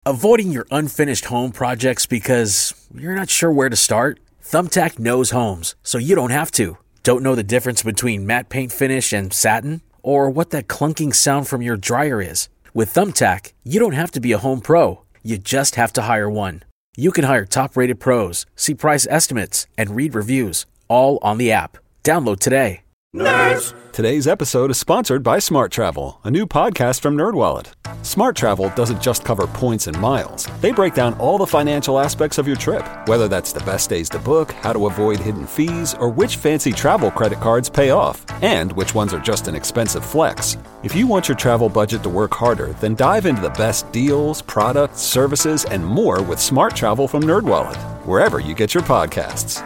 Avoiding your unfinished home projects because you're not sure where to start? Thumbtack knows homes, so you don't have to. Don't know the difference between matte paint finish and satin? Or what that clunking sound from your dryer is? With Thumbtack, you don't have to be a home pro. You just have to hire one. You can hire top-rated pros, see price estimates, and read reviews, all on the app. Download today. Nerds! Today's episode is sponsored by Smart Travel, a new podcast from NerdWallet. Smart Travel doesn't just cover points and miles. They break down all the financial aspects of your trip, whether that's the best days to book, how to avoid hidden fees, or which fancy travel credit cards pay off, and which ones are just an expensive flex. If you want your travel budget to work harder, then dive into the best deals, products, services, and more with Smart Travel from NerdWallet, wherever you get your podcasts.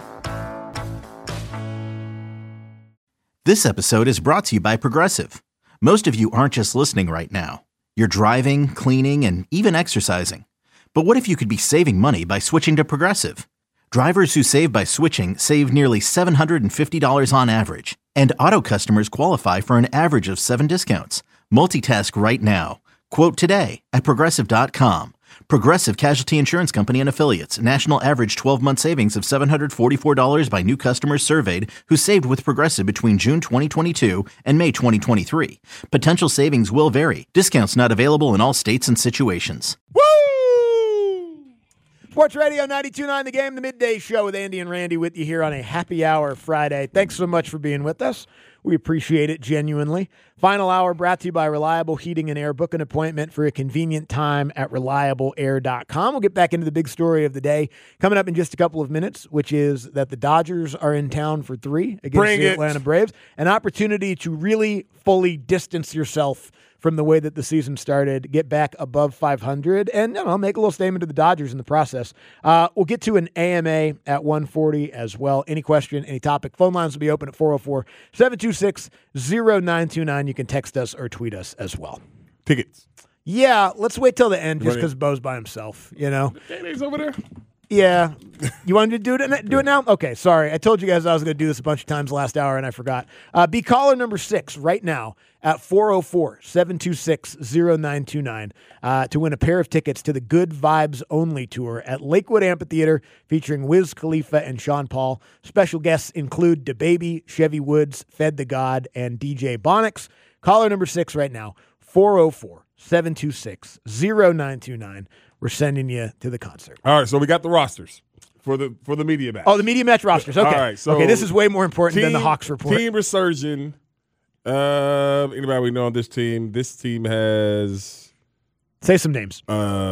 This episode is brought to you by Progressive. Most of you aren't just listening right now. You're driving, cleaning, and even exercising. But what if you could be saving money by switching to Progressive? Drivers who save by switching save nearly $750 on average. And auto customers qualify for an average of 7 discounts. Multitask right now. Quote today at Progressive.com. Progressive Casualty Insurance Company and Affiliates. National average 12-month savings of $744 by new customers surveyed who saved with Progressive between June 2022 and May 2023. Potential savings will vary. Discounts not available in all states and situations. Woo! Sports Radio 92.9 The Game, the midday show with Andy and Randy with you here on a happy hour Friday. Thanks so much for being with us. We appreciate it genuinely. Final hour brought to you by Reliable Heating and Air. Book an appointment for a convenient time at reliableair.com. We'll get back into the big story of the day coming up in just a couple of minutes, which is that the Dodgers are in town for 3 against the Atlanta Braves. An opportunity to really fully distance yourself from the way that the season started, get back above 500, and make a little statement to the Dodgers in the process. We'll get to an AMA at 1:40 as well. Any question, any topic, phone lines will be open at 404-726-0929. You can text us or tweet us as well. Tickets. Yeah, let's wait till the end just because Bo's by himself, He's over there. Yeah. You wanted to do it now? Okay, sorry. I told you guys I was going to do this a bunch of times last hour, and I forgot. Be caller number 6 right now at 404-726-0929 to win a pair of tickets to the Good Vibes Only Tour at Lakewood Amphitheater featuring Wiz Khalifa and Sean Paul. Special guests include DaBaby, Chevy Woods, Fed the God, and DJ Bonix. Caller number 6 right now, 404-726-0929. We're sending you to the concert. All right, so we got the rosters for the media match. Oh, the media match rosters. Okay. All right, so this is way more important than the Hawks report. Team Resurgent. Anybody we know on this team? This team has say some names.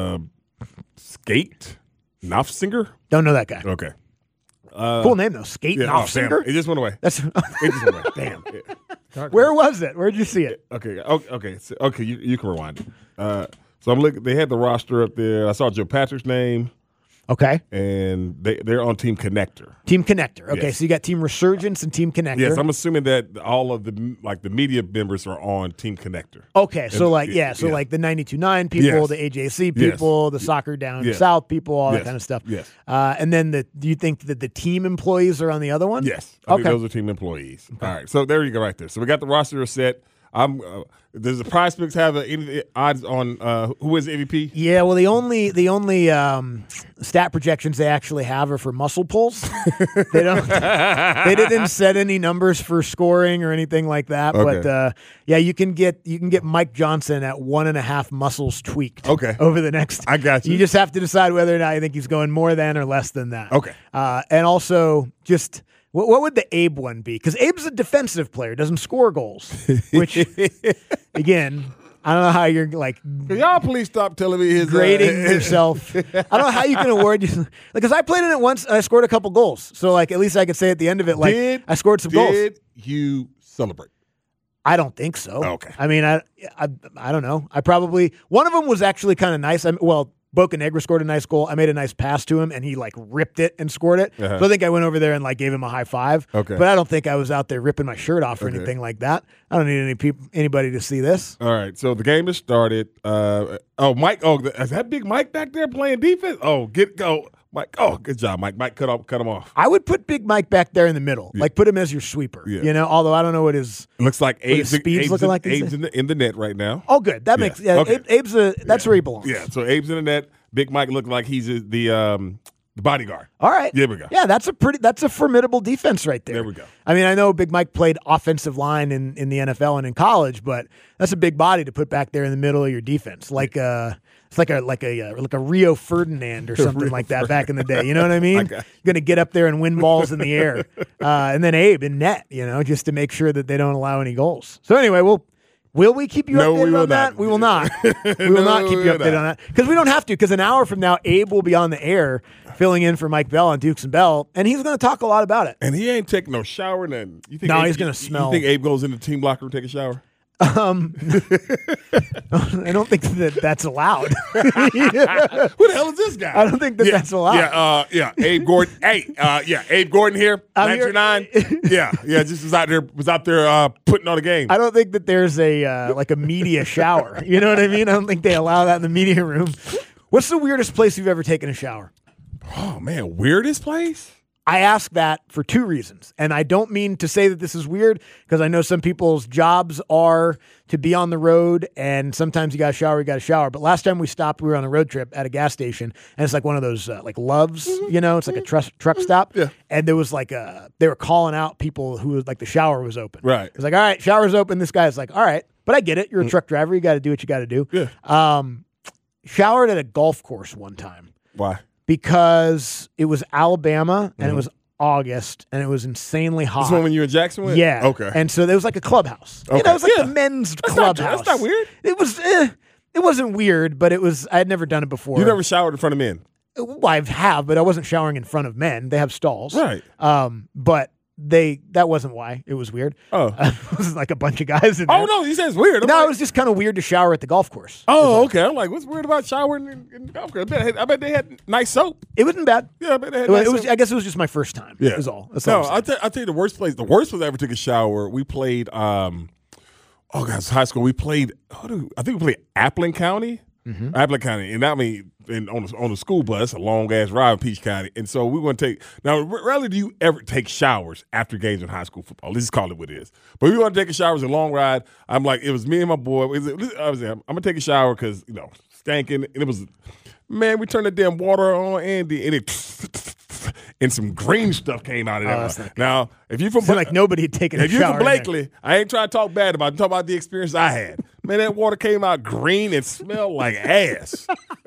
Skate Knopfsinger. Don't know that guy. Okay. Cool name though. Skate Knopfsinger. It just went away. It just went away. Damn. Where was it? Where'd you see it? Okay. Okay. You can rewind it. So I'm looking. They had the roster up there. I saw Joe Patrick's name. Okay. And they're on Team Connector. Team Connector. Okay, yes. So you got Team Resurgence and Team Connector. Yes, I'm assuming that all of the media members are on Team Connector. Okay, so like the 92.9 people, the AJC people, the Soccer Down South people, all that kind of stuff. Yes. And then do you think that the team employees are on the other one? Yes. I think those are team employees. Okay. All right. So there you go right there. So we got the roster set. Does the Prize Picks have any odds on who is MVP? Yeah, well, the only stat projections they actually have are for muscle pulls. They didn't set any numbers for scoring or anything like that. Okay. But you can get Mike Johnson at 1.5 muscles tweaked. Okay. Over the next. I got you. You just have to decide whether or not you think he's going more than or less than that. Okay. And also just. What would the Abe one be? Because Abe's a defensive player, doesn't score goals. Which, again, I don't know how you're like. Can y'all please stop telling me his grading yourself. I don't know how you can award you because I played in it once and I scored a couple goals. So at least I could say at the end of it I scored some goals. Did you celebrate? I don't think so. Okay. I mean, I don't know. I probably one of them was actually kind of nice. Bocanegra scored a nice goal. I made a nice pass to him, and he ripped it and scored it. Uh-huh. So I think I went over there and gave him a high five. Okay. But I don't think I was out there ripping my shirt off or anything like that. I don't need anybody to see this. All right. So the game has started. Mike. Is that big Mike back there playing defense? Go. Mike. Oh, good job, Mike. Mike, cut him off. I would put Big Mike back there in the middle. Like, put him as your sweeper. Yeah. You know, although I don't know what his It looks like his speed's looking like. Abe's in the net right now. Oh, good. That makes Okay. Abe's that's where he belongs. Yeah, so Abe's in the net. Big Mike looked like he's the bodyguard. All right. There we go. Yeah, that's a formidable defense right there. There we go. I mean, I know Big Mike played offensive line in the NFL and in college, but that's a big body to put back there in the middle of your defense. Like it's like a Rio Ferdinand or something like that back in the day. You know what I mean? Going to get up there and win balls in the air. And then Abe in net, you know, just to make sure that they don't allow any goals. So anyway, will we keep you updated on that? We will not. We will not keep you updated on that because we don't have to. Because an hour from now, Abe will be on the air filling in for Mike Bell on Dukes and Bell, and he's going to talk a lot about it. And he ain't taking no shower. Then he's going to smell. You think Abe goes in the team locker room to take a shower? I don't think that's allowed. Who the hell is this guy? I don't think that's allowed. Yeah. Abe Gordon. Hey, Abe Gordon here. 929. Yeah. Just was out there putting on a game. I don't think that there's a media shower. You know what I mean? I don't think they allow that in the media room. What's the weirdest place you've ever taken a shower? Oh man, weirdest place? I ask that for two reasons. And I don't mean to say that this is weird because I know some people's jobs are to be on the road and sometimes you got to shower. But last time we stopped, we were on a road trip at a gas station and it's like one of those like Loves, you know, it's like a truck stop. Yeah. And there was like they were calling out people who was like the shower was open. Right. It's like, all right, shower's open. This guy's like, all right, but I get it. You're a truck driver. You got to do what you got to do. Yeah. Showered at a golf course one time. Why? Because it was Alabama and it was August and it was insanely hot. This one when you were in Jacksonville? Yeah. Okay. And so there was like a clubhouse. Okay. You know, it was like Yeah. the men's That's clubhouse. That's not weird. It was. It wasn't weird, but it was. I had never done it before. You never showered in front of men? Well, I have, but I wasn't showering in front of men. They have stalls, Right. But that wasn't why it was weird. Oh. It was like a bunch of guys in there. Oh no, you said it's weird. No, it was just kind of weird to shower at the golf course. Oh, okay. I'm like, what's weird about showering in the golf course? I bet they had nice soap. It wasn't bad. Yeah, I bet they had It nice was. soap. I guess it was just my first time. Yeah. Is all. That's No, all I'm saying. I'll tell you the worst place. The worst place I ever took a shower, we played, it's high school. We played, I think we played Appling County. Mm-hmm. Appling County. And on the school bus, a long-ass ride in Peach County. And so we want to take, now, rarely do you ever take showers after games in high school football. Let's just call it what it is. But we want to take a shower. It was a long ride. I'm like, it was me and my boy. I was there. I'm going to take a shower because, stanking. And it was, man, we turned the damn water on, Andy, and and some green stuff came out of that. Now, if you're from like nobody had taken a shower. If you're from Blakely, I ain't trying to talk bad about it. I'm talking about the experience I had. Man, that water came out green and smelled like ass.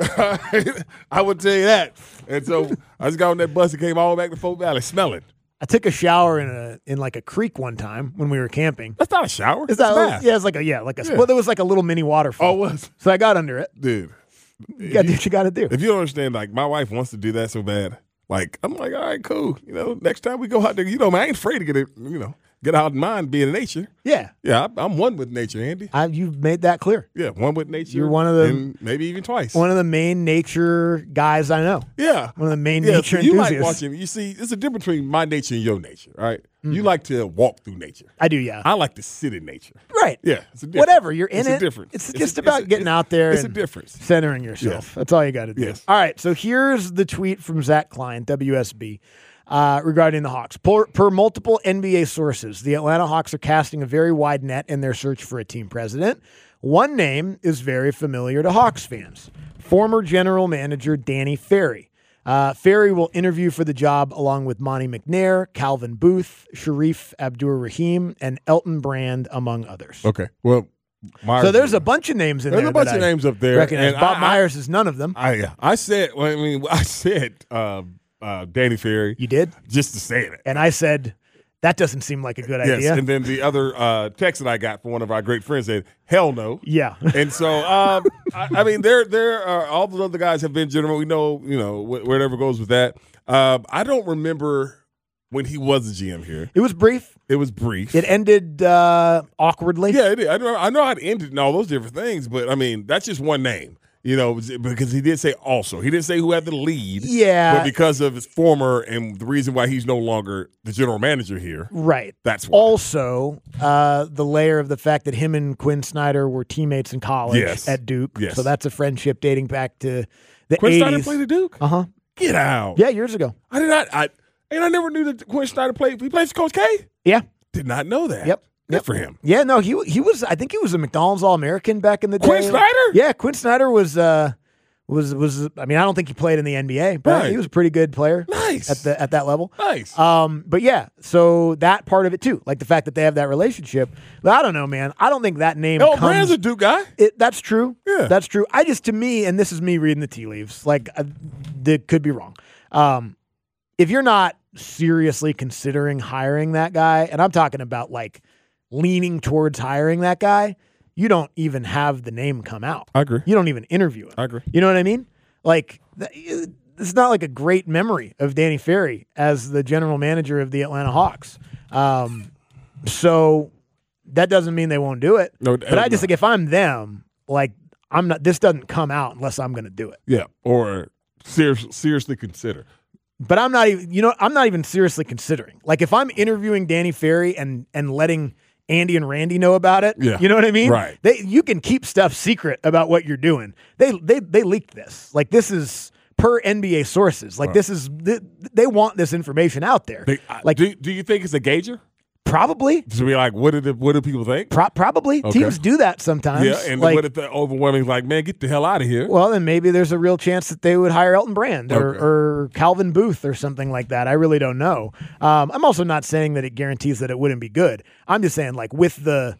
I would tell you that. And so I just got on that bus and came all the way back to Fort Valley smelling. I took a shower in like a creek one time when we were camping. That's not a shower. It's a bath. Yeah, it's like well, there was like a little mini waterfall. Oh, it was. So I got under it. Dude. You got to do what you got to do. If you don't understand, like, my wife wants to do that so bad. Like, I'm like, all right, cool. Next time we go out there, man, I ain't afraid to get out of mind being in nature. Yeah. Yeah, I'm one with nature, Andy. You've made that clear. Yeah, one with nature. You're one of the, and maybe even twice. One of the main nature guys I know. Yeah. One of the main nature so you enthusiasts. like watching. You see, there's a difference between my nature and your nature, all right? You like to walk through nature. I do, yeah. I like to sit in nature. Right. Yeah. It's a difference. Whatever. You're in it's it. It's a difference. It's just about getting out there it's and a difference. centering yourself. Yes. That's all you got to do. Yes. All right. So here's the tweet from Zach Klein, WSB, regarding the Hawks. Per multiple NBA sources, the Atlanta Hawks are casting a very wide net in their search for a team president. One name is very familiar to Hawks fans, former general manager Danny Ferry. Ferry will interview for the job along with Monty McNair, Calvin Booth, Sharif Abdur-Rahim, and Elton Brand, among others. Okay. Well, so there's a bunch of names in there. There's a bunch of names up there. Recognize. And Bob Myers is none of them. I said Danny Ferry. You did? Just to say it. And I said, that doesn't seem like a good idea. Yes, and then the other text that I got from one of our great friends said, hell no. Yeah. And so, I mean, there are all the other guys have been general. We know, wherever goes with that. I don't remember when he was the GM here. It was brief. It ended awkwardly. Yeah, it did. I know how it ended and all those different things, but, I mean, that's just one name. Because he did say also. He didn't say who had the lead. Yeah. But because of his former and the reason why he's no longer the general manager here. Right. That's why. Also, the layer of the fact that him and Quinn Snyder were teammates in college at Duke. Yes. So that's a friendship dating back to the Quinn 80s. Snyder played at Duke? Uh-huh. Get out. Yeah, years ago. I did not. I never knew that Quinn Snyder played. He plays for Coach K? Yeah. Did not know that. Yep. Good for him. Yeah, no, he was. I think he was a McDonald's All-American back in the day. Quinn Snyder? Yeah, Quinn Snyder was. I mean, I don't think he played in the NBA, but Right. he was a pretty good player. Nice. At that level. Nice. But yeah, so that part of it too, like the fact that they have that relationship. But I don't know, man. I don't think that name. Elton Brand's a Duke guy. That's true. Yeah. That's true. To me, and this is me reading the tea leaves. Like, that could be wrong. If you're not seriously considering hiring that guy, and I'm talking about like leaning towards hiring that guy, you don't even have the name come out. I agree. You don't even interview him. I agree. You know what I mean? Like, it's not like a great memory of Danny Ferry as the general manager of the Atlanta Hawks. So that doesn't mean they won't do it. No, but I just think if I'm them, like, I'm not. This doesn't come out unless I'm going to do it. Yeah, or seriously consider. But I'm not even. I'm not even seriously considering. Like, if I'm interviewing Danny Ferry and letting Andy and Randy know about it. Yeah. You know what I mean? Right. You can keep stuff secret about what you're doing. They leaked this. Like, this is per NBA sources. Like, this is they want this information out there. Like, do you think it's a gauger? Probably. To be like, what do people think? Probably. Okay. Teams do that sometimes. Yeah, and like, what if the overwhelming like, man, get the hell out of here? well, then maybe there's a real chance that they would hire Elton Brand or Calvin Booth or something like that. I really don't know. I'm also not saying that it guarantees that it wouldn't be good. I'm just saying, like, with the,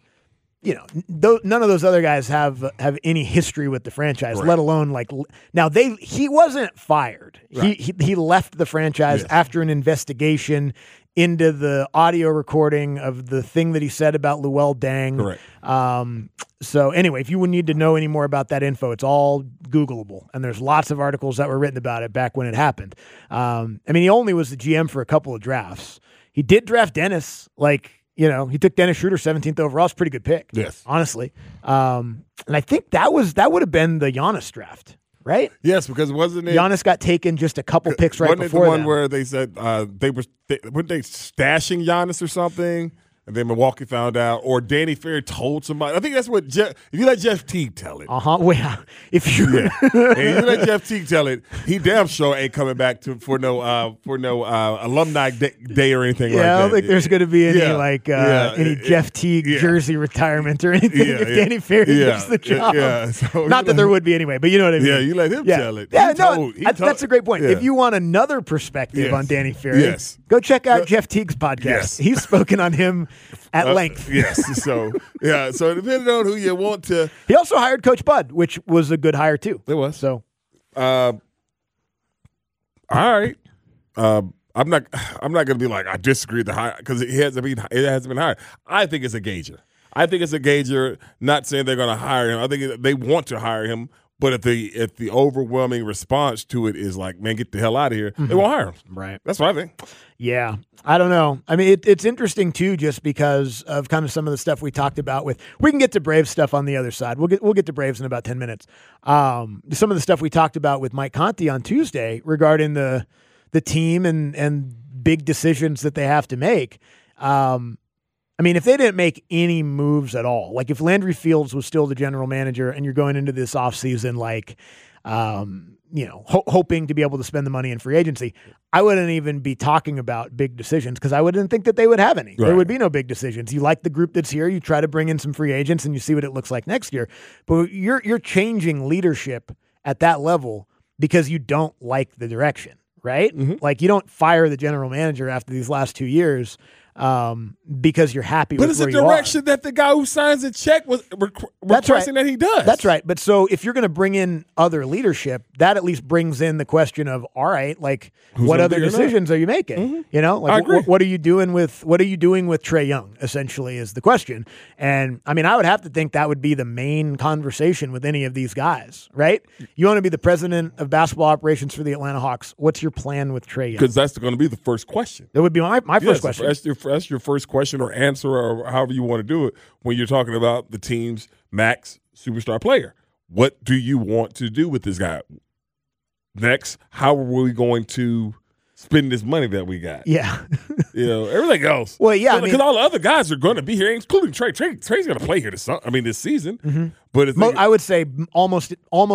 none of those other guys have any history with the franchise, Right. let alone like now he wasn't fired. Right. He left the franchise Yes. after an investigation into the audio recording of the thing that he said about Luol Deng. Correct. So anyway, if you would need to know any more about that info, it's all Googleable, and there's lots of articles that were written about it back when it happened. I mean, he only was the GM for a couple of drafts. He did draft Dennis, he took Dennis Schroeder 17th overall. It's a pretty good pick. Yes. Honestly. And I think that would have been the Giannis draft, right? Yes, because wasn't it Giannis got taken just a couple picks right wasn't before it the one that. where they said weren't they stashing Giannis or something? And then Milwaukee found out, or Danny Ferry told somebody. I think that's what if you let Jeff Teague tell it. Well, yeah. If you Yeah. And you let Jeff Teague tell it, he damn sure ain't coming back for no alumni day or anything like that. I don't think there's going to be any any Yeah. Jeff Teague Yeah. jersey retirement or anything Yeah, if yeah. Danny Ferry Yeah. gets the job. Yeah. So Not that there would be anyway, but you know what I mean. Yeah, you let him tell it. Yeah, He that's a great point. Yeah. If you want another perspective Yes. on Danny Ferry, Yes. go check out Jeff Teague's podcast. Yes. He's spoken on him at length. Yes. So depending on who you want to. He also hired Coach Bud, which was a good hire too. It was. So All right. I'm not going to be like I disagree with the hire because it hasn't been hired. I think it's a gauger. Not saying they're going to hire him. I think they want to hire him, but if the overwhelming response to it is like, man, get the hell out of here, they won't hire him. Right. That's what I think. yeah, I don't know. I mean, it's interesting too, just because of kind of some of the stuff we talked about. We can get to Braves stuff on the other side. We'll get to Braves in about 10 minutes. Some of the stuff we talked about with Mike Conti on Tuesday regarding the team and big decisions that they have to make. I mean, if they didn't make any moves at all, like if Landry Fields was still the general manager and you're going into this offseason hoping to be able to spend the money in free agency, I wouldn't even be talking about big decisions because I wouldn't think that they would have any. Right. There would be no big decisions. You like the group that's here, you try to bring in some free agents and you see what it looks like next year. But you're changing leadership at that level because you don't like the direction, right? Mm-hmm. Like you don't fire the general manager after these last 2 years because you're happy But with it's where a you are. direction that the guy who signs a check was requesting that he does. That's right. But so if you're going to bring in other leadership, that at least brings in the question of, all right, like Who's what gonna other be or not? decisions are you making? Mm-hmm. You know, I like agree. what are you doing with Trae Young? Essentially, is the question. And I mean, I would have to think that would be the main conversation with any of these guys, right? You want to be the president of basketball operations for the Atlanta Hawks. What's your plan with Trae Young? Because that's going to be the first question. That would be my Yes, first question. That's your first question or answer or however you want to do it when you're talking about the team's max superstar player. What do you want to do with this guy? Next, how are we going to spend this money that we got? Yeah. Everything else. Well, yeah, Because all the other guys are going to be here, including Trae. Trae's going to play here this season. Mm-hmm. But I would say almost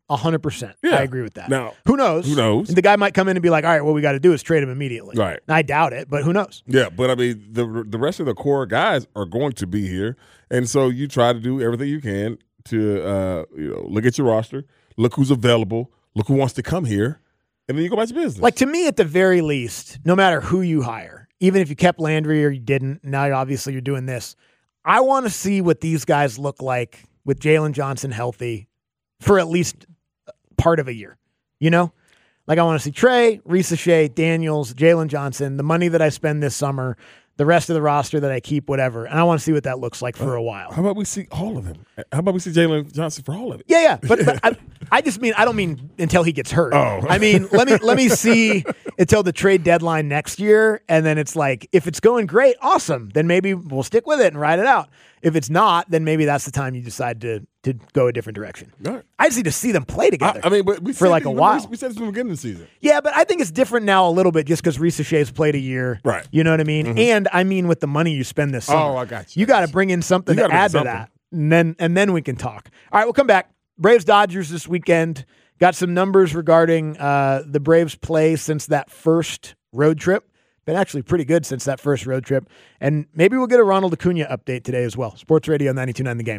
100%. Yeah. I agree with that. Now, who knows? The guy might come in and be like, all right, what we got to do is trade him immediately. Right. I doubt it, but who knows? Yeah, but I mean, the rest of the core guys are going to be here, and so you try to do everything you can to look at your roster, look who's available, look who wants to come here, and then you go back to business. Like, to me, at the very least, no matter who you hire, even if you kept Landry or you didn't, now obviously you're doing this, I want to see what these guys look like with Jalen Johnson healthy for at least part of a year. You know? Like, I want to see Trey, Risa Shea, Daniels, Jalen Johnson, the money that I spend this summer, the rest of the roster that I keep, whatever. And I want to see what that looks like for a while. How about we see all of them? How about we see Jalen Johnson for all of it? Yeah. But I just mean, I don't mean until he gets hurt. Oh. I mean, let me see until the trade deadline next year. And then it's like, if it's going great, awesome. Then maybe we'll stick with it and ride it out. If it's not, then maybe that's the time you decide to go a different direction. Right. I just need to see them play together. I mean, but we for like a while. We said this from the beginning of the season. Yeah, but I think it's different now a little bit just because Risa Shea's played a year. Right. You know what I mean? Mm-hmm. And I mean with the money you spend this summer. Oh, I got you. You got to bring in something to add to that. And then we can talk. All right, we'll come back. Braves-Dodgers this weekend. Got some numbers regarding the Braves' play since that first road trip. Been actually pretty good since that first road trip. And maybe we'll get a Ronald Acuna update today as well. Sports Radio 92.9 The Game.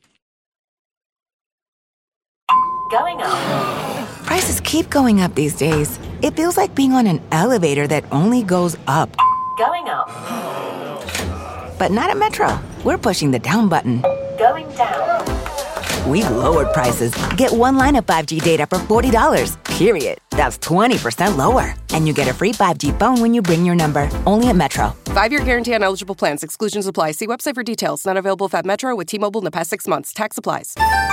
Going up. Prices keep going up these days. It feels like being on an elevator that only goes up. Going up. But not at Metro. We're pushing the down button. Going down. We've lowered prices. Get one line of 5G data for $40, period. That's 20% lower. And you get a free 5G phone when you bring your number. Only at Metro. 5-year guarantee on eligible plans. Exclusions apply. See website for details. Not available if at Metro with T-Mobile in the past 6 months. Tax applies.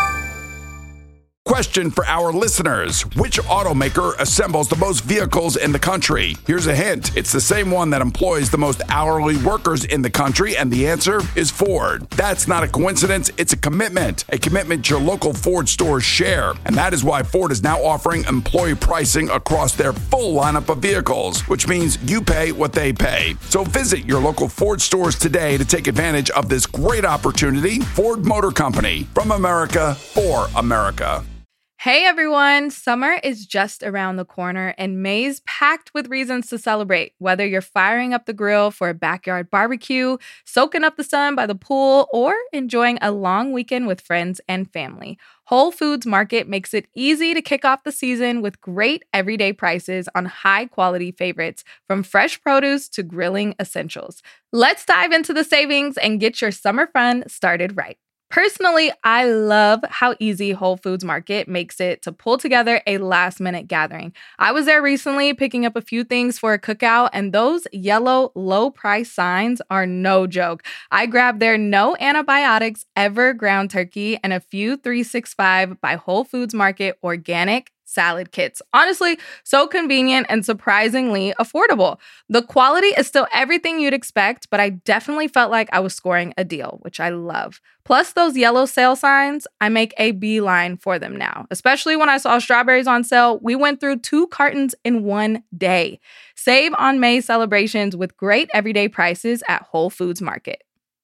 Question for our listeners. Which automaker assembles the most vehicles in the country? Here's a hint. It's the same one that employs the most hourly workers in the country, and the answer is Ford. That's not a coincidence. It's a commitment your local Ford stores share. And that is why Ford is now offering employee pricing across their full lineup of vehicles, which means you pay what they pay. So visit your local Ford stores today to take advantage of this great opportunity. Ford Motor Company, from America for America. Hey everyone, summer is just around the corner and May's packed with reasons to celebrate. Whether you're firing up the grill for a backyard barbecue, soaking up the sun by the pool, or enjoying a long weekend with friends and family, Whole Foods Market makes it easy to kick off the season with great everyday prices on high-quality favorites, from fresh produce to grilling essentials. Let's dive into the savings and get your summer fun started right. Personally, I love how easy Whole Foods Market makes it to pull together a last-minute gathering. I was there recently picking up a few things for a cookout, and those yellow low-price signs are no joke. I grabbed their no antibiotics ever ground turkey and a few 365 by Whole Foods Market organic salad kits. Honestly, so convenient and surprisingly affordable. The quality is still everything you'd expect, but I definitely felt like I was scoring a deal, which I love. Plus those yellow sale signs, I make a beeline for them now. Especially when I saw strawberries on sale, we went through 2 cartons in one day. Save on May celebrations with great everyday prices at Whole Foods Market.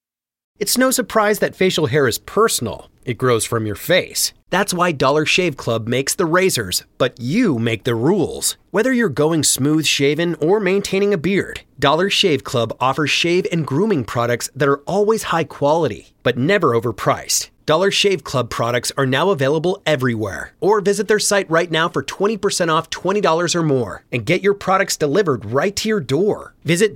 It's no surprise that facial hair is personal. It grows from your face. That's why Dollar Shave Club makes the razors, but you make the rules. Whether you're going smooth shaven or maintaining a beard, Dollar Shave Club offers shave and grooming products that are always high quality, but never overpriced. Dollar Shave Club products are now available everywhere. Or visit their site right now for 20% off $20 or more and get your products delivered right to your door. Visit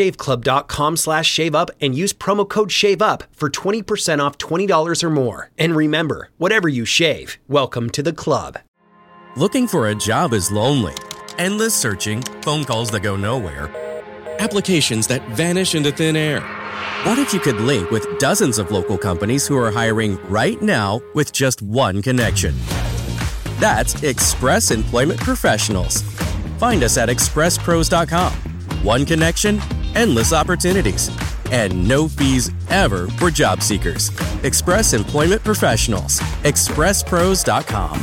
dollarshaveclub.com/shaveup and use promo code SHAVEUP for 20% off $20 or more. And remember, whatever you shave, welcome to the club. Looking for a job is lonely. Endless searching, phone calls that go nowhere, applications that vanish into thin air. What if you could link with dozens of local companies who are hiring right now with just one connection? That's Express Employment Professionals. Find us at expresspros.com. One connection, endless opportunities, and no fees ever for job seekers. Express Employment Professionals. expresspros.com.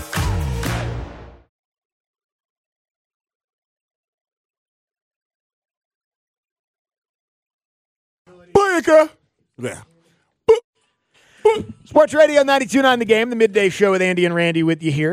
Yeah. Sports Radio 92.9 The Game, the midday show with Andy and Randy with you here.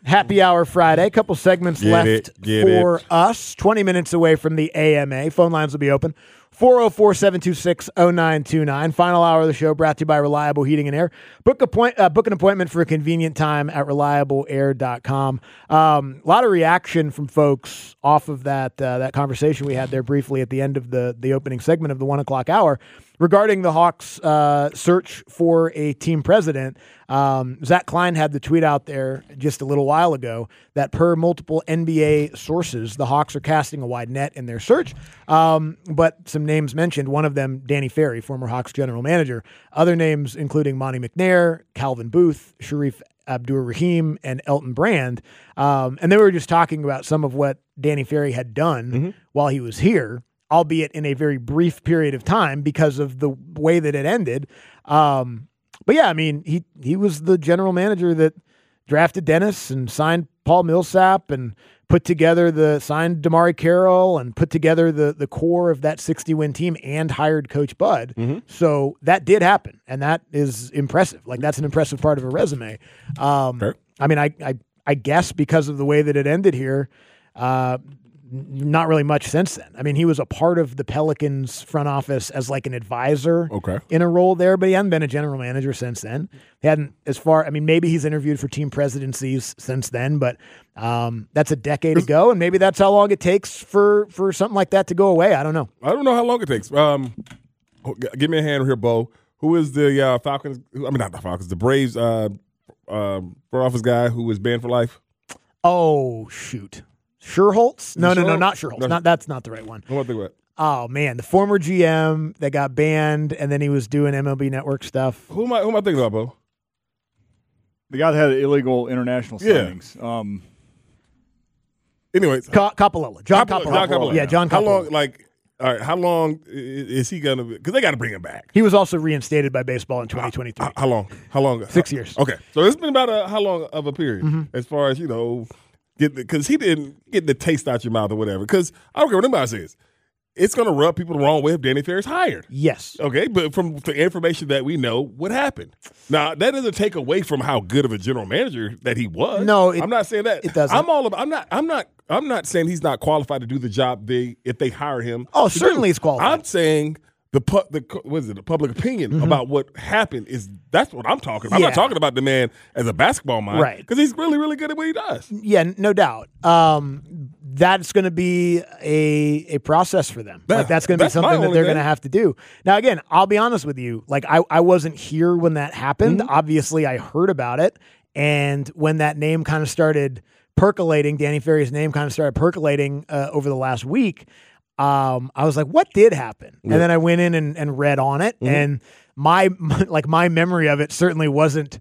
Happy Hour Friday. A couple segments left for us. 20 minutes away from the AMA. Phone lines will be open. 404-726-0929. Final hour of the show brought to you by Reliable Heating and Air. Book an appointment for a convenient time at reliableair.com. A lot of reaction from folks off of that conversation we had there briefly at the end of the opening segment of the 1 o'clock hour regarding the Hawks' search for a team president. Zach Klein had the tweet out there just a little while ago that per multiple NBA sources, the Hawks are casting a wide net in their search. But some names mentioned, one of them, Danny Ferry, former Hawks general manager. Other names including Monty McNair, Calvin Booth, Sharif Abdur-Rahim, and Elton Brand. And they were just talking about some of what Danny Ferry had done while he was here, albeit in a very brief period of time because of the way that it ended. But yeah, I mean, he was the general manager that drafted Dennis and signed Paul Millsap and signed Damari Carroll and put together the core of that 60-win team and hired Coach Bud. So that did happen, and that is impressive. Like, that's an impressive part of a resume. I mean, I guess because of the way that it ended here, not really much since then. I mean, he was a part of the Pelicans front office as like an advisor in a role there, but he hadn't been a general manager since then. He hadn't maybe he's interviewed for team presidencies since then, but that's a decade ago, and maybe that's how long it takes for something like that to go away. I don't know. I don't know how long it takes. Give me a hand here, Bo. Who is the Falcons? I mean, not the Falcons, the Braves front office guy who was banned for life? Oh, shoot. Sherholtz? No, not Sherholtz. That's not the right one. What am I thinking about? Oh, man, the former GM that got banned, and then he was doing MLB Network stuff. Who am I thinking about, Bo? The guy that had illegal international signings. Anyways. Coppolella. John Coppolella. Yeah, John Coppolella. How long is he going to be? Because they got to bring him back. He was also reinstated by baseball in 2023. How long? 6 years. Okay. So it's been about how long of a period as far as, because he didn't get the taste out your mouth or whatever. Because I don't care what anybody says. It's going to rub people the wrong way if Danny Ferry's hired. Yes. Okay, but from the information that we know, what happened? Now, that doesn't take away from how good of a general manager that he was. No, I'm not saying that. It doesn't. I'm not saying he's not qualified to do the job if they hire him. Oh, certainly he's qualified. I'm saying the public opinion about what happened that's what I'm talking about. I'm not talking about the man as a basketball mind, right? Because he's really, really good at what he does. Yeah, no doubt. That's going to be a process for them. That's going to be something that they're going to have to do. Now, again, I'll be honest with you. Like, I wasn't here when that happened. Obviously, I heard about it, and when that name kind of started percolating, Danny Ferry's name kind of started percolating over the last week. I was like, what did happen? And then I went in and read on it, and my memory of it certainly wasn't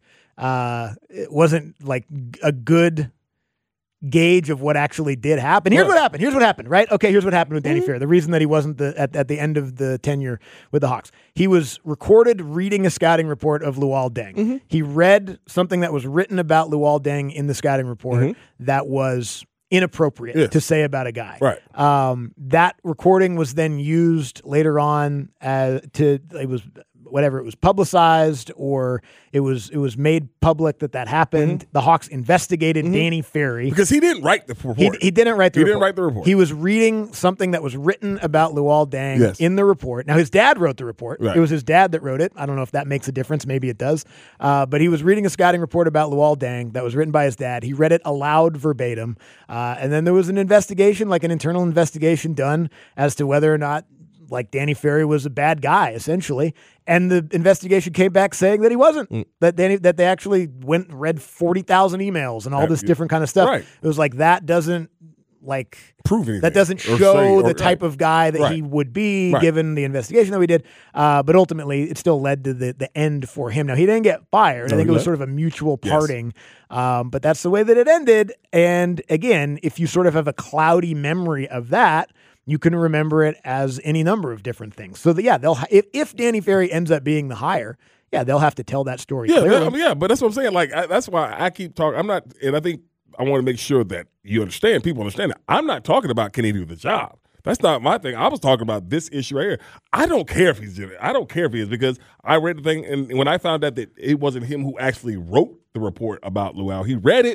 like a good gauge of what actually did happen. Here's what happened, right? Okay, here's what happened with Danny Ferry. The reason that he wasn't at the end of the tenure with the Hawks. He was recorded reading a scouting report of Luol Deng. He read something that was written about Luol Deng in the scouting report that was inappropriate to say about a guy. Right. That recording was then used later on it was publicized or it was made public that happened. The Hawks investigated Danny Ferry. Because he didn't write the report. He didn't write the report. He didn't write the report. He was reading something that was written about Luol Deng in the report. Now, his dad wrote the report. Right. It was his dad that wrote it. I don't know if that makes a difference. Maybe it does. But he was reading a scouting report about Luol Deng that was written by his dad. He read it aloud verbatim. And then there was an investigation, like an internal investigation done as to whether or not Danny Ferry was a bad guy, essentially. And the investigation came back saying that he wasn't. That they actually went and read 40,000 emails and all this different kind of stuff. Right. It was like that doesn't prove anything. That doesn't show the type of guy that he would be given the investigation that we did. But ultimately, it still led to the end for him. Now, he didn't get fired. I think it was sort of a mutual parting. But that's the way that it ended. And again, if you sort of have a cloudy memory of that, you can remember it as any number of different things. So, if Danny Ferry ends up being the hire, they'll have to tell that story clearly. But that's what I'm saying. That's why I keep talking. I'm not, and I think I want to make sure that you understand, people understand that. I'm not talking about can he do the job. That's not my thing. I was talking about this issue right here. I don't care if he's I don't care if he is, because I read the thing, and when I found out that it wasn't him who actually wrote the report about Luol, he read it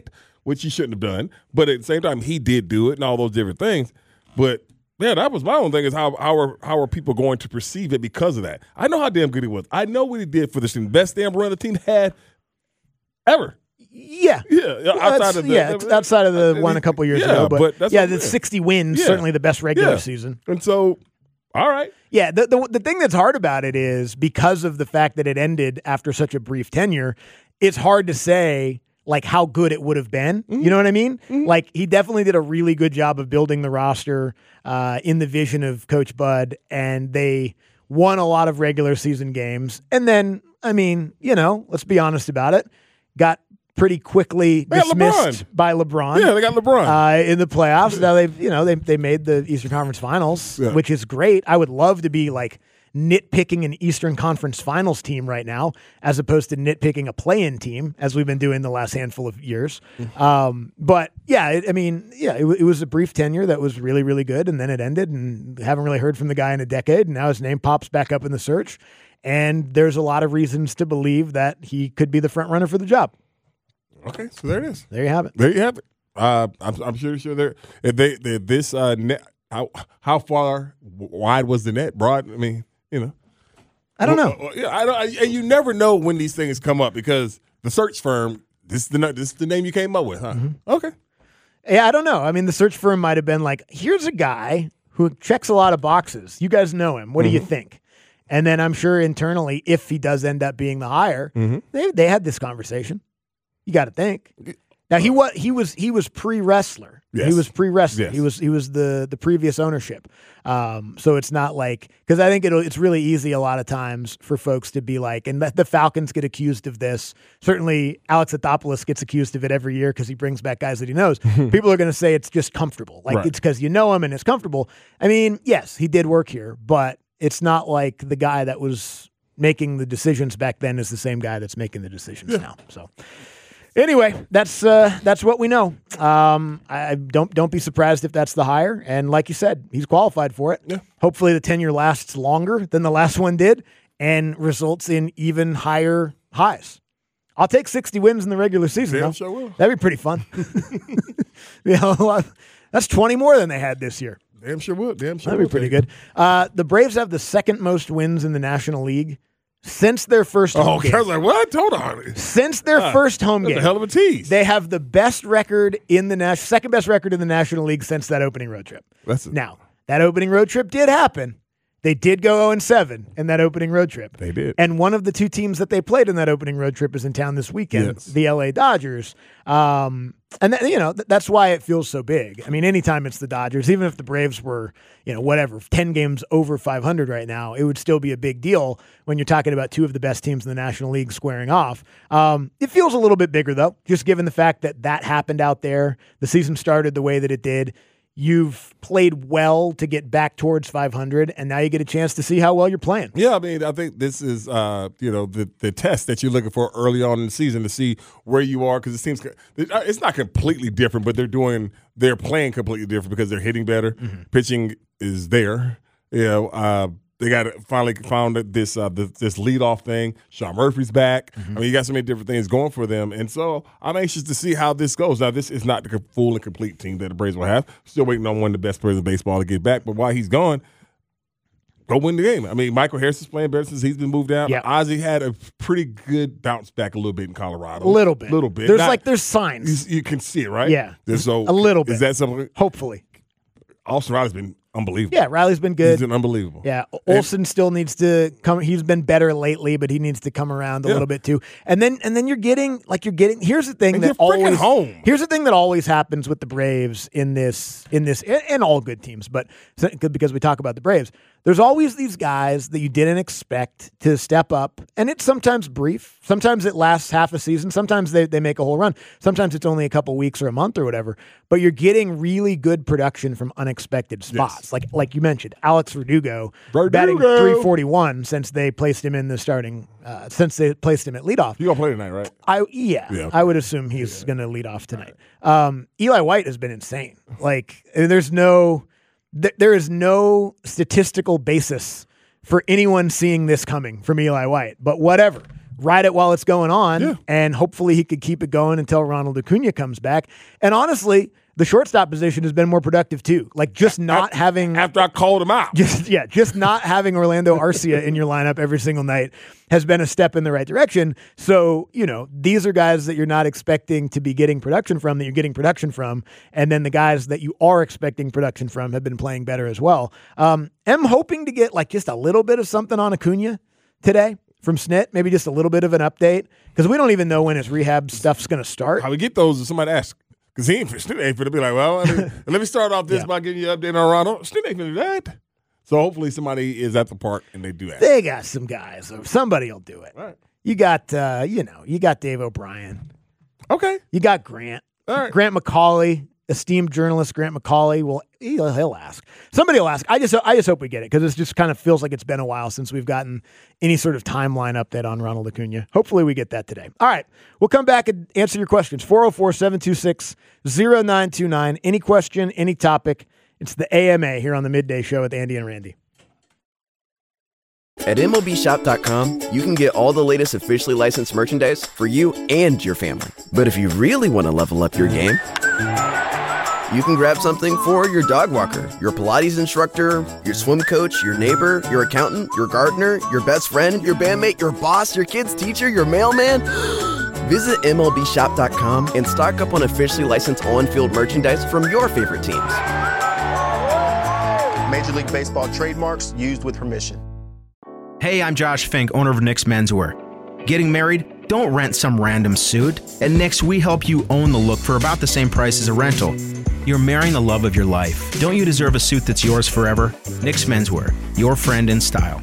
which he shouldn't have done. But at the same time, he did do it and all those different things. But yeah, that was my own thing is how are people going to perceive it because of that? I know how damn good he was. I know what he did for this team. Best damn run the team had ever. Yeah. Outside of the one a couple years ago. But that's the 60 wins, certainly the best regular season. And so, all right. Yeah, the thing that's hard about it is because of the fact that it ended after such a brief tenure, it's hard to say like how good it would have been. Mm-hmm. You know what I mean? Mm-hmm. Like he definitely did a really good job of building the roster in the vision of Coach Bud, and they won a lot of regular season games. And then, I mean, let's be honest about it, got pretty quickly dismissed by LeBron. Yeah, they got LeBron in the playoffs. Now they made the Eastern Conference Finals, which is great. I would love to be like nitpicking an Eastern Conference Finals team right now, as opposed to nitpicking a play-in team, as we've been doing the last handful of years. But yeah, it was a brief tenure that was really, really good, and then it ended, and haven't really heard from the guy in a decade. And now his name pops back up in the search, and there's a lot of reasons to believe that he could be the front runner for the job. Okay, so there it is. There you have it. There you have it. I'm sure they're if this net. How far wide was the net? Broad? I mean, I don't know. And you never know when these things come up because the search firm. This is the name you came up with, huh? Mm-hmm. Okay. Yeah, I don't know. I mean, the search firm might have been like, "Here's a guy who checks a lot of boxes. You guys know him. What do you think?" And then I'm sure internally, if he does end up being the hire, they had this conversation. You got to think. Now he was pre-wrestler. Yes. He was pre-wrestler. Yes. He was the previous ownership. So it's not like, because I think it's really easy a lot of times for folks to be like, and the Falcons get accused of this. Certainly Alex Athopoulos gets accused of it every year because he brings back guys that he knows. People are going to say it's just comfortable. Like it's because you know him and it's comfortable. I mean, yes, he did work here, but it's not like the guy that was making the decisions back then is the same guy that's making the decisions now. So. Anyway, that's what we know. I don't be surprised if that's the hire. And like you said, he's qualified for it. Yeah. Hopefully the tenure lasts longer than the last one did and results in even higher highs. I'll take 60 wins in the regular season. Damn sure will. That'd be pretty fun. That's 20 more than they had this year. Damn sure will. That'd be pretty good. The Braves have the second most wins in the National League since their first home game. I was like, what? Hold on. Since their first home game. That's a hell of a tease. They have the best record in the second best record in the National League since that opening road trip. Now, that opening road trip did happen. They did go 0-7 in that opening road trip. They did. And one of the two teams that they played in that opening road trip is in town this weekend, the LA Dodgers. And that's why it feels so big. I mean, anytime it's the Dodgers, even if the Braves were, 10 games over 500 right now, it would still be a big deal when you're talking about two of the best teams in the National League squaring off. It feels a little bit bigger, though, just given the fact that happened out there. The season started the way that it did. You've played well to get back towards 500, and now you get a chance to see how well you're playing. Yeah, I mean, I think this is, the test that you're looking for early on in the season to see where you are, because it seems it's not completely different, but they're playing completely different because they're hitting better. Mm-hmm. Pitching is there. They finally found this leadoff thing. Sean Murphy's back. Mm-hmm. I mean, you got so many different things going for them. And so I'm anxious to see how this goes. Now, this is not the full and complete team that the Braves will have. Still waiting on one of the best players in baseball to get back. But while he's gone, go win the game. I mean, Michael Harris is playing better since he's been moved out. Yeah. Ozzie had a pretty good bounce back a little bit in Colorado. A little bit. There's signs. You can see it, right? Yeah. So a little bit. Is that something? Hopefully. Austin Riley's been unbelievable. Yeah, Riley's been good. He's been unbelievable. Yeah, Olsen still needs to come. He's been better lately, but he needs to come around a little bit too. And then you're getting. Here's the thing that always home. Here's the thing that always happens with the Braves in this and all good teams, but because we talk about the Braves, there's always these guys that you didn't expect to step up, and it's sometimes brief. Sometimes it lasts half a season. Sometimes they make a whole run. Sometimes it's only a couple weeks or a month or whatever. But you're getting really good production from unexpected spots, like you mentioned, Alex Verdugo batting .341 since they placed him in the starting. Since they placed him at leadoff. You're gonna play tonight, right? I would assume he's gonna lead off tonight. Eli White has been insane. Like there is no statistical basis for anyone seeing this coming from Eli White. But whatever. ride it while it's going on, and hopefully he could keep it going until Ronald Acuna comes back. And honestly, the shortstop position has been more productive too. Like just not having after I called him out, just not having Orlando Arcia in your lineup every single night has been a step in the right direction. So these are guys that you're not expecting to be getting production from that you're getting production from, and then the guys that you are expecting production from have been playing better as well. I'm hoping to get like just a little bit of something on Acuna today from Snit, maybe just a little bit of an update because we don't even know when his rehab stuff's going to start. How we get those if somebody asks. Because he ain't for to be like, well, let me start off this by giving you an update on Ronald. Snit ain't finna do that. So hopefully somebody is at the park and they do that. They got some guys. Somebody will do it. All right. You got, you got Dave O'Brien. Okay. You got Grant. All right. Grant McCauley, esteemed journalist Grant McCauley. Well, he'll ask. Somebody will ask. I just hope we get it because it just kind of feels like it's been a while since we've gotten any sort of timeline update on Ronald Acuna. Hopefully we get that today. All right. We'll come back and answer your questions. 404-726-0929. Any question, any topic. It's the AMA here on the Midday Show with Andy and Randy. At MLBshop.com, you can get all the latest officially licensed merchandise for you and your family. But if you really want to level up your game, you can grab something for your dog walker, your Pilates instructor, your swim coach, your neighbor, your accountant, your gardener, your best friend, your bandmate, your boss, your kid's teacher, your mailman. Visit MLBshop.com and stock up on officially licensed on-field merchandise from your favorite teams. Major League Baseball trademarks used with permission. Hey, I'm Josh Fink, owner of Nick's Menswear. Getting married? Don't rent some random suit. At Nick's, we help you own the look for about the same price as a rental. You're marrying the love of your life. Don't you deserve a suit that's yours forever? Nick's Menswear, your friend in style.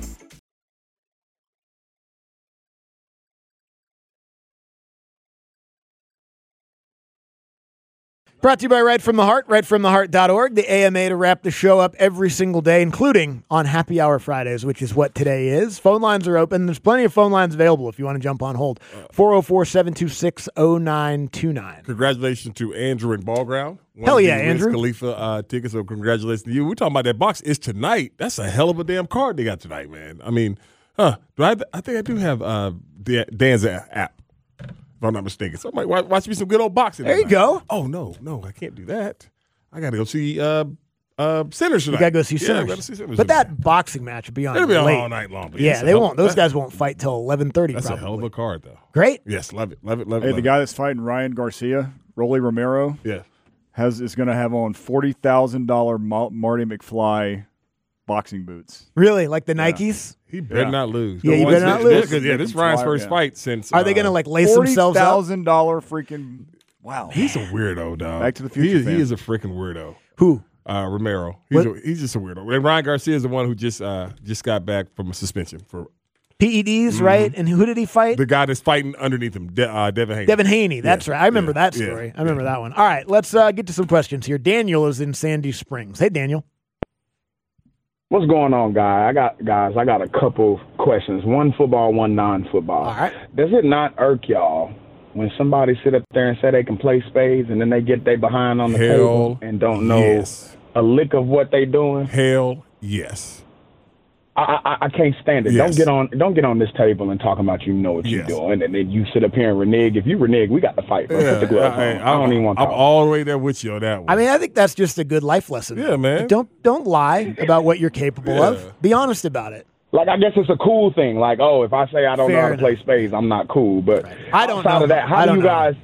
Brought to you by Right From the Heart, rightfromtheheart.org, the AMA to wrap the show up every single day, including on Happy Hour Fridays, which is what today is. Phone lines are open. There's plenty of phone lines available if you want to jump on hold. 404-726-0929. Congratulations to Andrew in Ballground. Hell yeah, Andrew. Khalifa tickets, so congratulations to you. We're talking about that box. It's tonight. That's a hell of a damn card they got tonight, man. I mean, I think I do have Dan's app. If I'm not mistaken. So I might watch me some good old boxing. There you go. Oh, no, I can't do that. I got to go see Sinners tonight. You got to go see Sinners. I gotta see Sinners but tonight. that boxing match will be on It'll be on late. all night long. Yeah, they won't. Those guys won't fight till 11:30 That's probably. a hell of a card, though. Great. Yes, love it. Hey, the guy that's fighting Ryan Garcia, Rolly Romero, is going to have on $40,000 Marty McFly boxing boots. Really? Like the Nikes? He better not lose. Yeah, you better not lose. This is Ryan's first fight since. Are they going to lace themselves up? $40,000 freaking. Wow. He's a weirdo, dog. Back to the Future. He is a freaking weirdo. Who? Romero. He's just a weirdo. And Ryan Garcia is the one who just got back from a suspension for PEDs, right? And who did he fight? The guy that's fighting underneath him, Devin Haney. Devin Haney, that's right. I remember that story. I remember that one. All right, let's get to some questions here. Daniel is in Sandy Springs. Hey, Daniel. What's going on, guy? I got a couple questions. One football, one non-football. All right. Does it not irk y'all when somebody sit up there and say they can play spades and then they get they behind on the table and don't know a lick of what they doing? Hell yes. I can't stand it. Yes. Don't get on this table and talk about you know what you're doing, and then you sit up here and renege. If you renege, we got to fight. Bro. Put the gloves on. I don't even want to talk. I'm all the way there with you on that one. I mean, I think that's just a good life lesson. Yeah, man. Don't lie about what you're capable of. Be honest about it. Like, I guess it's a cool thing. Like, oh, if I say I don't know how to play spades, I'm not cool. But I don't outside know. of that, how do you guys?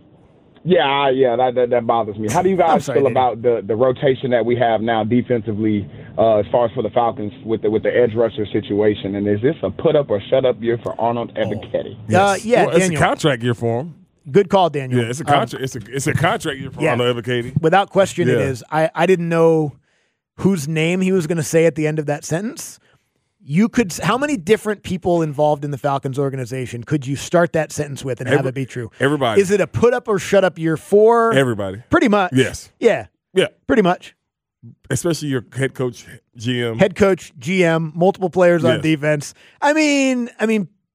Yeah, that bothers me. How do you guys feel about the rotation that we have now defensively, as far as for the Falcons with the edge rusher situation? And is this a put up or shut up year for Arnold Ebiketie? Yes. Yeah, it's Daniel. a contract year for him. Good call, Daniel. Yeah, it's a contract. It's a contract year for Arnold Ebiketie. Without question, it is. I didn't know whose name he was going to say at the end of that sentence. How many different people involved in the Falcons organization could you start that sentence with and have it be true? Everybody. Is it a put up or shut up year for everybody? Pretty much. Yes. Yeah. Pretty much. Especially your head coach, GM. Multiple players on defense. I mean,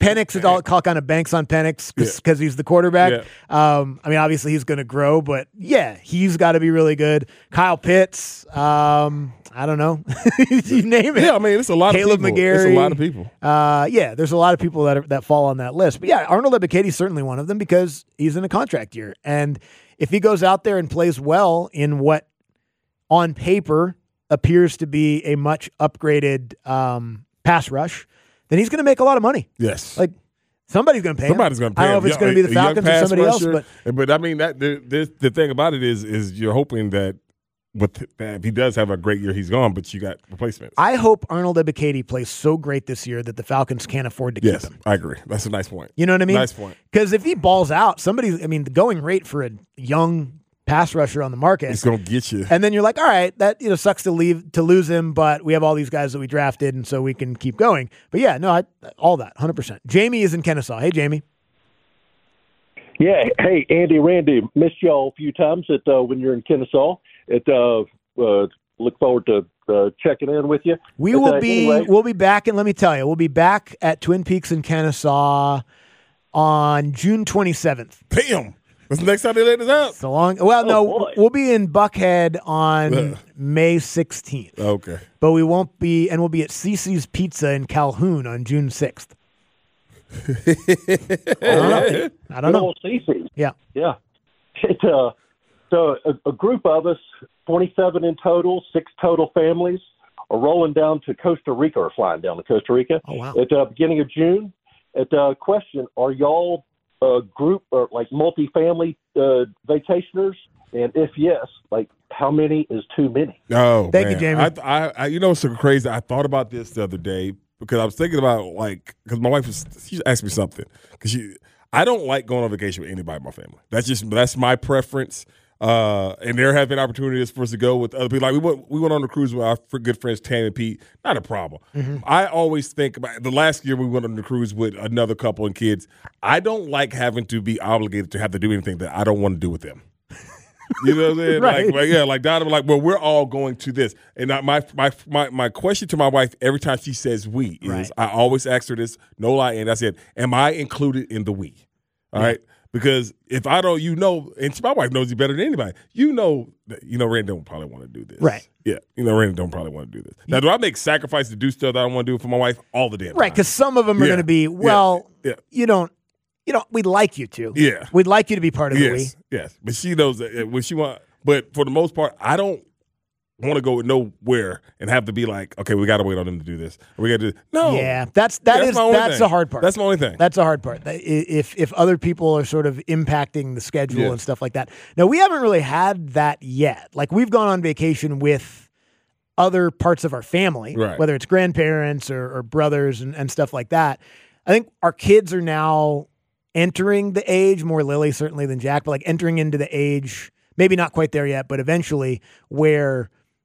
Penix is all kind of banks on Penix because he's the quarterback. I mean, obviously he's going to grow, but yeah, he's got to be really good. Kyle Pitts, I don't know. You name it. Yeah, I mean, it's a lot Caleb of people. McGarry. It's a lot of people. Yeah, there's a lot of people that fall on that list. But yeah, Arnold Ebiketie certainly one of them because he's in a contract year. And if he goes out there and plays well in what on paper appears to be a much upgraded pass rush, then he's going to make a lot of money. Yes. Like, somebody's going to pay him. Somebody's going to pay him. I don't know if it's going to be the Falcons or somebody else. But I mean, the thing about it is you're hoping that if he does have a great year, he's gone, but you got replacements. I hope Arnold Ebiketie plays so great this year that the Falcons can't afford to keep him. I agree. That's a nice point. You know what I mean? Nice point. Because if he balls out, the going rate for a young pass rusher on the market, it's going to get you. And then you're like, all right, that sucks to lose him, but we have all these guys that we drafted, and so we can keep going. But yeah, no, all that 100%. Jamie is in Kennesaw. Hey, Jamie. Yeah. Hey, Andy, Randy, missed y'all a few times when you're in Kennesaw. Look forward to checking in with you. We'll be back, and let me tell you, we'll be back at Twin Peaks in Kennesaw on June 27th. Damn. What's the next time they let us out? So long. Well, we'll be in Buckhead on May 16th. Okay. But we won't be, and we'll be at Cece's Pizza in Calhoun on June 6th. I don't know. Cece's. Yeah. Yeah. So a group of us, 27 in total, 6 total families, are rolling down to Costa Rica or flying down to Costa Rica at the beginning of June. Question, are y'all a group or like multifamily vacationers? And if yes, like how many is too many? Oh, Thank you, Jamie. I it's so crazy. I thought about this the other day because I was thinking about because my wife she asked me something because I don't like going on vacation with anybody in my family. That's my preference. And there have been opportunities for us to go with other people. Like we went on a cruise with our good friends Tam and Pete. Not a problem. Mm-hmm. I always think about the last year we went on the cruise with another couple and kids. I don't like having to be obligated to have to do anything that I don't want to do with them. You know what I'm saying? Right. Like Donovan, well, we're all going to this. And my question to my wife every time she says we is I always ask her this, no lie, and I said, am I included in the we? All right. Because if I don't, and my wife knows you better than anybody. Randy don't probably want to do this. Right. Yeah. Randy don't probably want to do this. Now, do I make sacrifices to do stuff that I don't want to do for my wife all the damn time? Right, because some of them are going to be, you don't, we'd like you to. Yeah. We'd like you to be part of the we. Yes. But she knows that when she wants, but for the most part, I don't want to go nowhere and have to be like, okay, we got to wait on them to do this. We got to do no. Yeah, that's the hard part. That's the only thing. That's the hard part. If other people are sort of impacting the schedule and stuff like that. Now, we haven't really had that yet. Like we've gone on vacation with other parts of our family, whether it's grandparents or brothers and stuff like that. I think our kids are now entering the age, more Lily certainly than Jack, but like entering into the age, maybe not quite there yet, but eventually where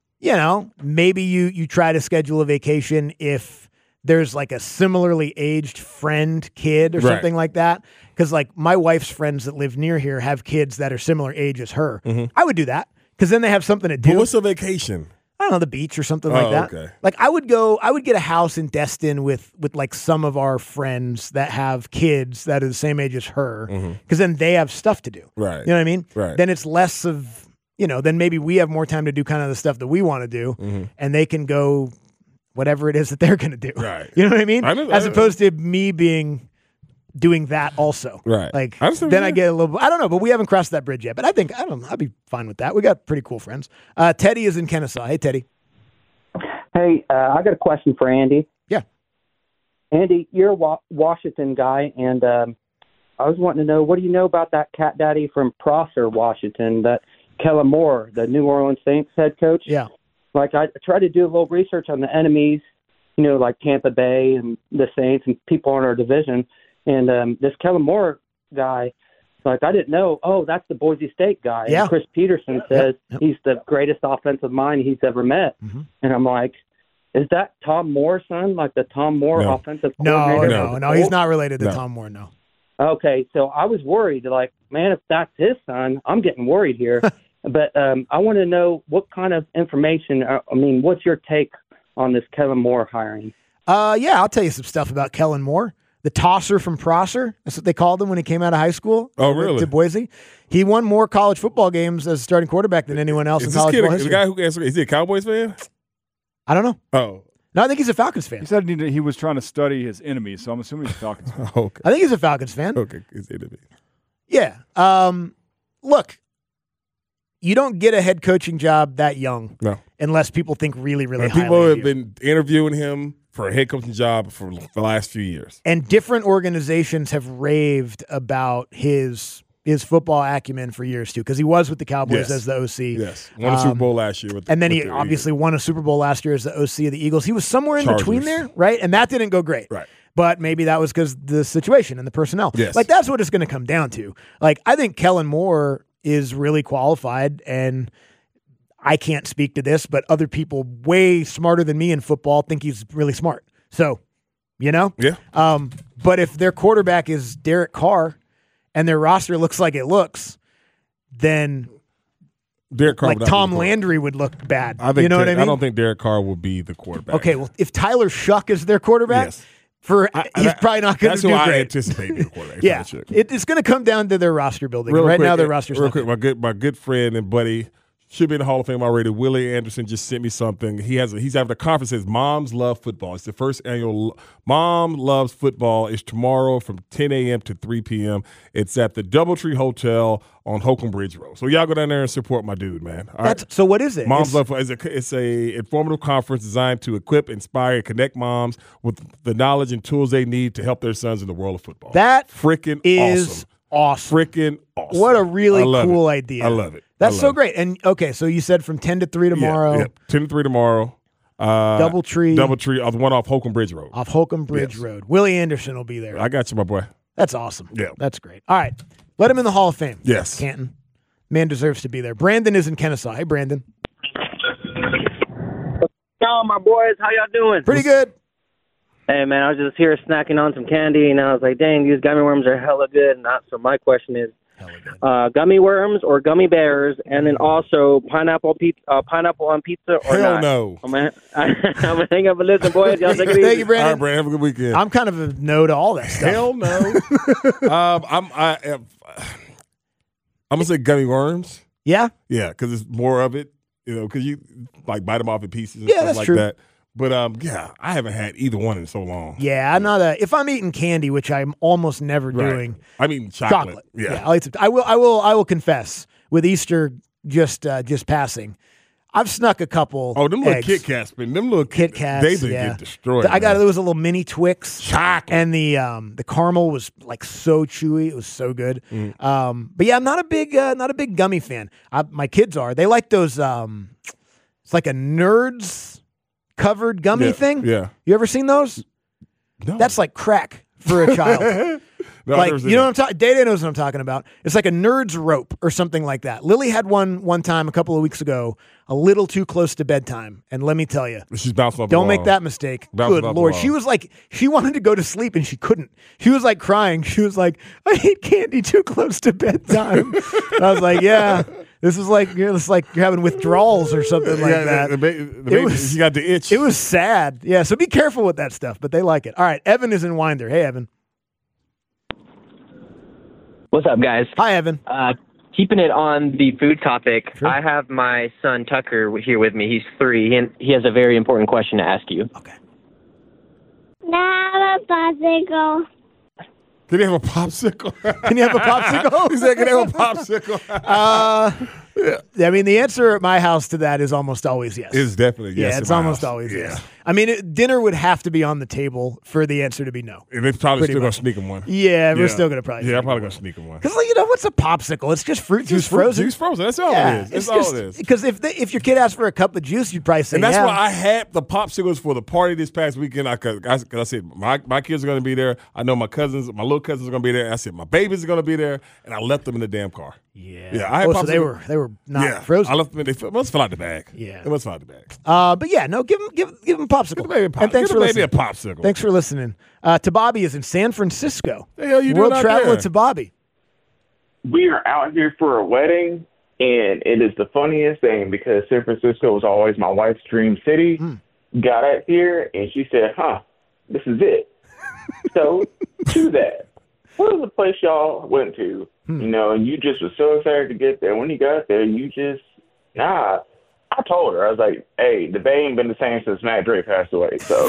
maybe you try to schedule a vacation if there's like a similarly aged friend kid or something like that. Because like my wife's friends that live near here have kids that are similar age as her. Mm-hmm. I would do that because then they have something to do. But what's a vacation? I don't know, the beach or something like that. Okay. Like I would get a house in Destin with like some of our friends that have kids that are the same age as her because then they have stuff to do. Right. You know what I mean? Right. Then it's less of, then maybe we have more time to do kind of the stuff that we want to do and they can go whatever it is that they're going to do. Right. You know what I mean? As opposed to me doing that also. Right. Like then I get a little, I don't know, but we haven't crossed that bridge yet. But I think, I'd be fine with that. We got pretty cool friends. Teddy is in Kennesaw. Hey, Teddy. Hey, I got a question for Andy. Yeah. Andy, you're a Washington guy, and I was wanting to know, what do you know about that cat daddy from Prosser, Washington, that Kellen Moore, the New Orleans Saints head coach? Yeah. Like, I tried to do a little research on the enemies, like Tampa Bay and the Saints and people in our division. And this Kellen Moore guy, like, I didn't know, that's the Boise State guy. Yeah. And Chris Peterson says he's the greatest offensive mind he's ever met. Mm-hmm. And I'm like, is that Tom Moore's son? Like the Tom Moore offensive coordinator? No, he's not related to Tom Moore, no. Okay, so I was worried, like, man, if that's his son, I'm getting worried here. But I want to know what kind of information, what's your take on this Kellen Moore hiring? I'll tell you some stuff about Kellen Moore. the tosser from Prosser. That's what they called him when he came out of high school. Oh, really? To Boise. He won more college football games as a starting quarterback than anyone else in college football history. The guy who answered, is he a Cowboys fan? I don't know. Oh. No, I think he's a Falcons fan. He said he was trying to study his enemies, so I'm assuming he's a Falcons fan. Okay. I think he's a Falcons fan. Okay, his enemy. Yeah. Look, you don't get a head coaching job that young unless people think really, really highly People of have you. been interviewing him for a head coaching job for the last few years. And different organizations have raved about his football acumen for years, too, because he was with the Cowboys as the OC. Yes. Won a Super Bowl last year. And then he obviously won a Super Bowl last year as the OC of the Eagles. He was somewhere in between there, right? And that didn't go great. Right. But maybe that was because the situation and the personnel. Yes. Like, that's what it's going to come down to. Like, I think Kellen Moore is really qualified, and I can't speak to this, but other people way smarter than me in football think he's really smart. So, Yeah. But if their quarterback is Derek Carr and their roster looks like it looks, then Derek Carr Tom Landry would look bad. I think you know what I mean? I don't think Derek Carr will be the quarterback. Okay, well, if Tyler Shuck is their quarterback, he's probably not going to do great. That's who I great. anticipate being the quarterback. Yeah, it's going to come down to their roster building. Now, their roster's real not quick. good. My good friend and buddy, should be in the Hall of Fame already. Willie Anderson just sent me something. He's having a conference that says Moms Love Football. It's the first annual Mom Loves Football. It's tomorrow from 10 a.m. to 3 p.m. It's at the Doubletree Hotel on Holcomb Bridge Road. So y'all go down there and support my dude, man. All right? So what is it? Moms Love Football. It's a informative conference designed to equip, inspire, and connect moms with the knowledge and tools they need to help their sons in the world of football. That freaking awesome. Freaking awesome. What a really cool it. idea. I love it. That's so great. And okay, so you said from 10 to 3 tomorrow. Yeah, 10 to 3 tomorrow. Doubletree. The one off Holcomb Bridge Road. Off Holcomb Bridge Road. Willie Anderson will be there. I got you, my boy. That's awesome. Yeah. That's great. All right. Let him in the Hall of Fame. Yes. Canton. Man deserves to be there. Brandon is in Kennesaw. Hey, Brandon. Yo, my boys. How y'all doing? Pretty good. Hey, man, I was just here snacking on some candy, and I was like, dang, these gummy worms are hella good. And so my question is, gummy worms or gummy bears, and then also pineapple on pizza or Hell not? no. I'm going to hang up and listen, boys. Y'all take it easy. Thank you, Brandon. All right, Brandon. Have a good weekend. I'm kind of a no to all that stuff. Hell no. I'm going to say gummy worms. Yeah? Yeah, because it's more of it, because you like bite them off in pieces and Yeah, stuff that's like true. that. But I haven't had either one in so long. Yeah, I'm not if I'm eating candy, which I'm almost never doing. I mean chocolate. Yeah. I will confess, with Easter just passing, I've snuck a couple. Oh, them little eggs. Kit Kats, man. Them little Kit Kats, they get destroyed. I got there was a little mini Twix, chocolate, and the caramel was like so chewy. It was so good. But yeah, I'm not a big gummy fan. My kids are. They like those. It's like a Nerds covered gummy thing. Yeah. You ever seen those? No. That's like crack for a child. No, like, you know what I'm talking. Day knows what I'm talking about. It's like a Nerds rope or something like that. Lily had one time a couple of weeks ago, a little too close to bedtime, and let me tell you, she's bouncing off. Don't make that mistake. Good Lord, she was like, she wanted to go to sleep and she couldn't. She was like crying. She was like, I ate candy too close to bedtime. And I was like, yeah. This is like you're having withdrawals or something like that. The baby, she got the itch. It was sad. Yeah, so be careful with that stuff, but they like it. All right, Evan is in Winder. Hey, Evan. What's up, guys? Hi, Evan. Keeping it on the food topic, sure. I have my son Tucker here with me. He's 3, and he has a very important question to ask you. Okay. Now a popsicle. Can you have a popsicle? Can you have a popsicle? He said, can you have a popsicle? I mean, the answer at my house to that is almost always yes. It's definitely yes. Yeah, it's almost always yes. I mean, dinner would have to be on the table for the answer to be no. And they're probably still going to sneak him one. Yeah, we're still going to probably. Yeah, I'm probably going to sneak him one. Because, what's a popsicle? It's just fruit juice frozen. Juice frozen. That's all it is. That's all it is. Because if your kid asked for a cup of juice, you'd probably say, and that's why I had the popsicles for the party this past weekend. Because I said, my kids are going to be there. I know my little cousins are going to be there. I said, my babies are going to be there. And I left them in the damn car. Yeah. I had so they were not frozen. I left them in. They must fill out the bag. Yeah. They must fill out the bag. But yeah, no, give them popsicle. Give the baby And thanks for listening. a popsicle. Thanks for listening. Tababi is in San Francisco. The hell you doing World out travel there? with Tababi. We are out here for a wedding, and it is the funniest thing because San Francisco was always my wife's dream city. Got out here, and she said, this is it. So, to that, what was the place y'all went to? You know, and you just was so excited to get there. When you got there, you just, I told her, I was like, hey, the Bay ain't been the same since Matt Dre passed away. So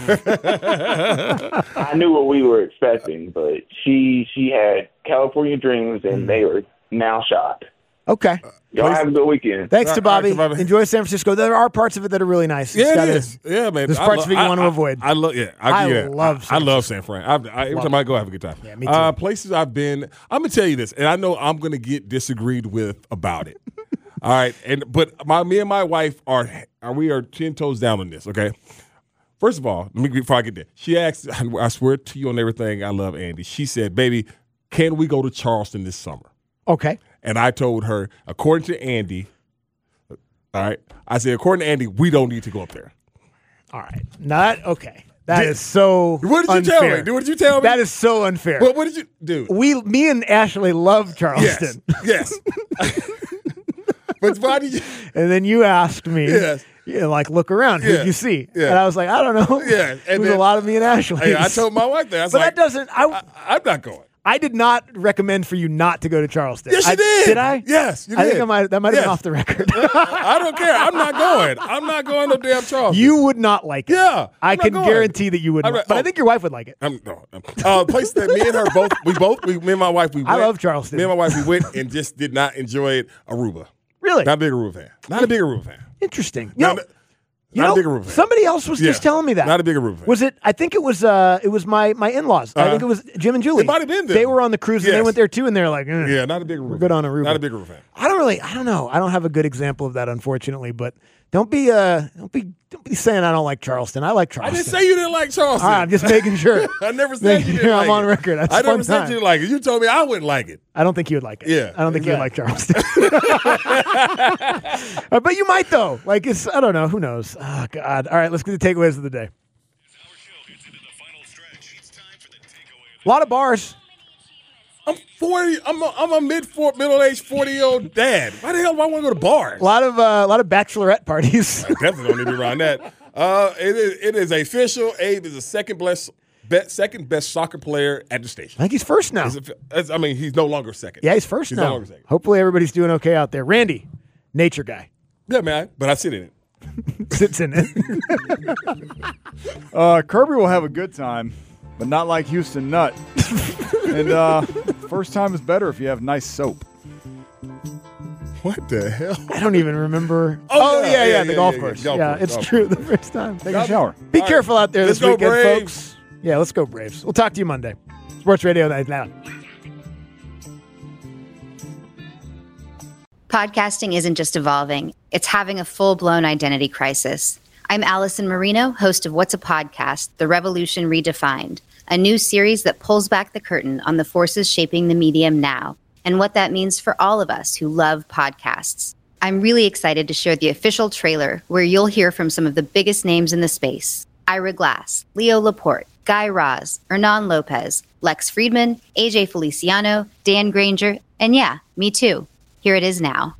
I knew what we were expecting, but she had California dreams, and they were now shot. Okay. Y'all have a good weekend. Thanks to Bobby. Enjoy San Francisco. There are parts of it that are really nice. Yeah, it is. Yeah, man. There's parts of it you want to avoid. I love San Fran. Every time I go, I have a good time. Yeah, me too. Places I've been, I'm going to tell you this, and I know I'm going to get disagreed with about it. All right, but me and my wife are 10 toes down on this. Okay, first of all, before I get there, she asked. I swear to you on everything, I love Andy. She said, "Baby, can we go to Charleston this summer?" Okay, and I told her, according to Andy, all right. I said, according to Andy, we don't need to go up there. All right, not okay. That is so What did you unfair. tell me? What did you tell me? That is so unfair. What did you do? Me and Ashley love Charleston. Yes. But why did you? And then you asked me, Yes. Look around. Who'd you see? Yeah. And I was like, I don't know. Yeah. It was a lot of me and Ashley. Hey, I told my wife that. I was but like, that doesn't. I'm not going. I did not recommend for you not to go to Charleston. Yes, you did. Did I? Yes, you did. I think that might have been off the record. I don't care. I'm not going. I'm not going to damn Charleston. You would not like it. Yeah. I can going. guarantee that you would not. But I think your wife would like it. Place that me and her me and my wife, we went. I love Charleston. Me and my wife, we went and just did not enjoy it. Aruba. Really? Not a big Aruba fan. Not a big Aruba fan. Interesting. Not a big Aruba fan. Somebody else was just telling me that. Not a big Aruba fan. Was it? I think it was my in-laws. I think it was Jim and Julie. It might have been them. They were on the cruise and they went there too, and they're like, yeah, not a big Aruba. We're good on Aruba. Not a big Aruba fan. I don't know. I don't have a good example of that, unfortunately. But don't be saying I don't like Charleston. I like Charleston. I didn't say you didn't like Charleston. All right, I'm just making sure. I never said you didn't like it. I'm on record. That's I a fun never said time. you didn't like it. You told me I wouldn't like it. I don't think you would like it. Yeah, I don't think you would like Charleston. But you might though. I don't know. Who knows? Oh God. All right, let's get the takeaways of the day. A lot of bars. I'm 40. I'm a middle-aged 40-year-old dad. Why the hell do I want to go to bars? A lot of bachelorette parties. I definitely don't need to be around that. It is official. Abe is the second best soccer player at the station. I think he's first now. He's no longer second. Yeah, he's first now. No longer second. Hopefully everybody's doing okay out there. Randy, nature guy. Yeah, man. But I sit in it. Sits in it. Kirby will have a good time, but not like Houston Nutt. And first time is better if you have nice soap. What the hell? I don't even remember. The golf course. It's true. The first time. Take a shower. Be careful out there this weekend, Braves. folks. Yeah, let's go Braves. We'll talk to you Monday. Sports Radio Night Now. Podcasting isn't just evolving, it's having a full-blown identity crisis. I'm Allison Marino, host of What's a Podcast? The Revolution Redefined, a new series that pulls back the curtain on the forces shaping the medium now and what that means for all of us who love podcasts. I'm really excited to share the official trailer where you'll hear from some of the biggest names in the space. Ira Glass, Leo Laporte, Guy Raz, Hernan Lopez, Lex Friedman, AJ Feliciano, Dan Granger, and yeah, me too. Here it is now.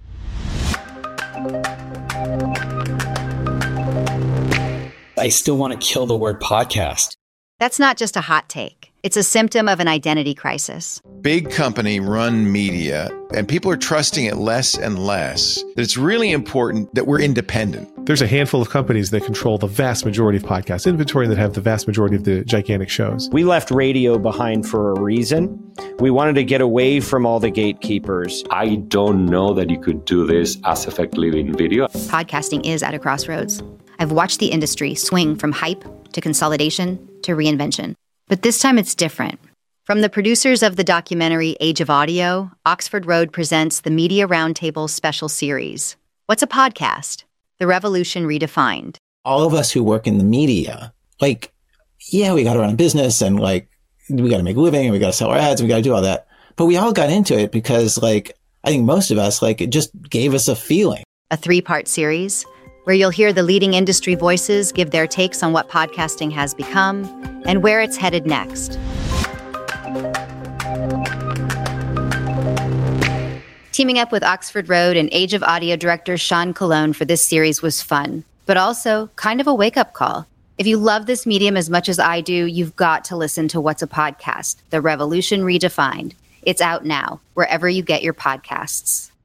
I still want to kill the word podcast. That's not just a hot take. It's a symptom of an identity crisis. Big company run media, and people are trusting it less and less. That it's really important that we're independent. There's a handful of companies that control the vast majority of podcast inventory that have the vast majority of the gigantic shows. We left radio behind for a reason. We wanted to get away from all the gatekeepers. I don't know that you could do this as effectively in video. Podcasting is at a crossroads. I've watched the industry swing from hype to consolidation to reinvention. But this time it's different. From the producers of the documentary Age of Audio, Oxford Road presents the Media Roundtable special series. What's a podcast? The Revolution Redefined. All of us who work in the media, we got to run a business and we got to make a living and we got to sell our ads and we got to do all that. But we all got into it because I think most of us, it just gave us a feeling. A 3-part series where you'll hear the leading industry voices give their takes on what podcasting has become and where it's headed next. Teaming up with Oxford Road and Age of Audio director Sean Colon for this series was fun, but also kind of a wake-up call. If you love this medium as much as I do, you've got to listen to What's a Podcast, The Revolution Redefined. It's out now, wherever you get your podcasts.